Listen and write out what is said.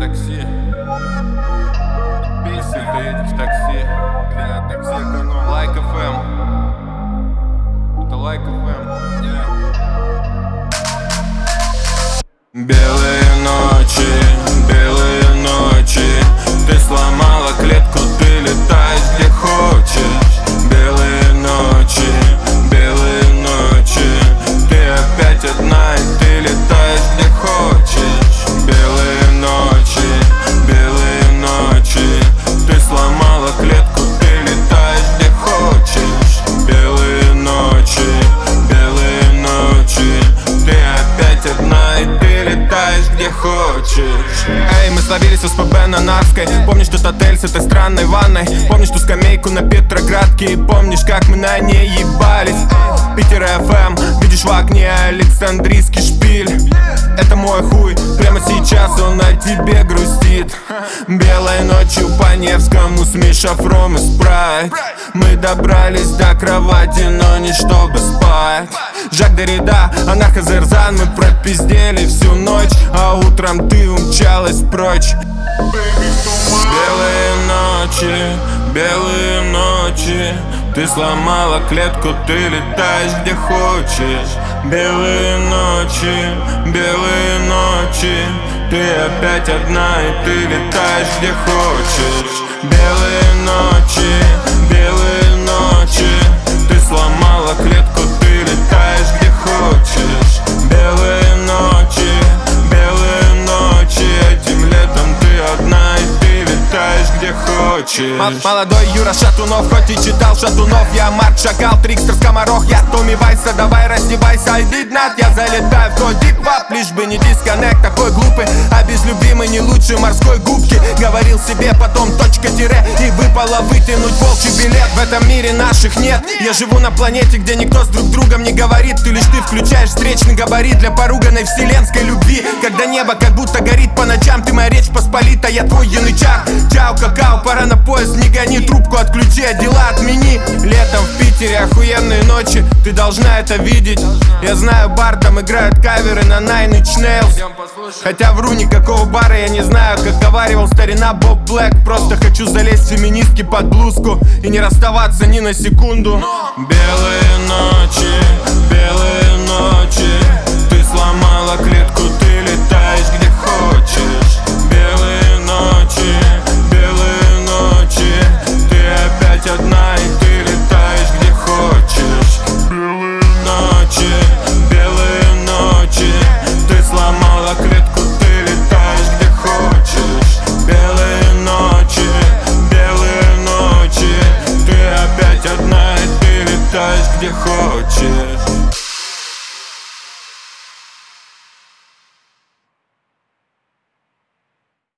такси. Если ты едешь в такси, для такси эконом. Лайк FM. Это Лайк FM. Белые ночи, ты сломала клетку, ты летаешь где хочешь. Белые ночи, ты опять одна и ты летаешь где хочешь. Белые ночи, ты сломала клетку, ты летаешь где хочешь. Белые ночи, ты опять одна и ты летаешь где хочешь. Эй, мы словились в СПБ на Нарвской. Помнишь тот отель с этой странной ванной? Помнишь ту скамейку на Петроградке? И помнишь, как мы на ней ебались? Питер ФМ, видишь в окне Александрийский шпиль. Это мой хуй, прямо сейчас он о тебе грустит. Белой ночью по Невскому с Мишафром и Спрайт. Мы добрались до кровати, но не чтобы спать. Жак Derrida, Анархо-Зерзан, мы пропиздели всю ночь, а утром ты умчалась прочь. Белые ночи, ты сломала клетку, ты летаешь где хочешь. Белые ночи, ты опять одна и ты летаешь где хочешь. Белые ночи, ты сломала клетку, ты летаешь где хочешь. Белые ночи, этим летом ты одна и ты летаешь где хочешь. Молодой Юра Шатунов, хоть и читал Шатунов. Я Марк Шакал, Трикстер, Скоморох. Я Томми Вайса, давай раздевайся, I did not. Я залетаю в твой дип-пап, лишь бы не дисконнект такой глупый. А без любимой не лучше морской губки. Говорил себе потом точка-тире, и выпало вытянуть волчий билет. В этом мире наших нет. Я живу на планете, где никто с друг другом не говорит. Ты лишь ты включаешь встречный габарит для поруганной вселенской любви. Когда небо как будто горит по ночам, ты моя речь посполита, я твой янычар. Чао, какао, пора на поезд, не гони, трубку отключи, а дела отмени. Летом в Питере охуенные ночи, ты должна это видеть. Я знаю, бар, там играют каверы на Nine Inch Nails. Хотя вру, никакого бара я не знаю, как говаривал старина Боб Блэк. Просто хочу залезть феминистки под блузку и не расставаться ни на секунду. Белые ночи, ты сломала клетку, ты летаешь где хочешь. Белые ночи, ты опять одна и ты летаешь где хочешь. Белые ночи, ты сломала клетку, ты летаешь где хочешь. Белые ночи, ты опять одна и ты летаешь где хочешь.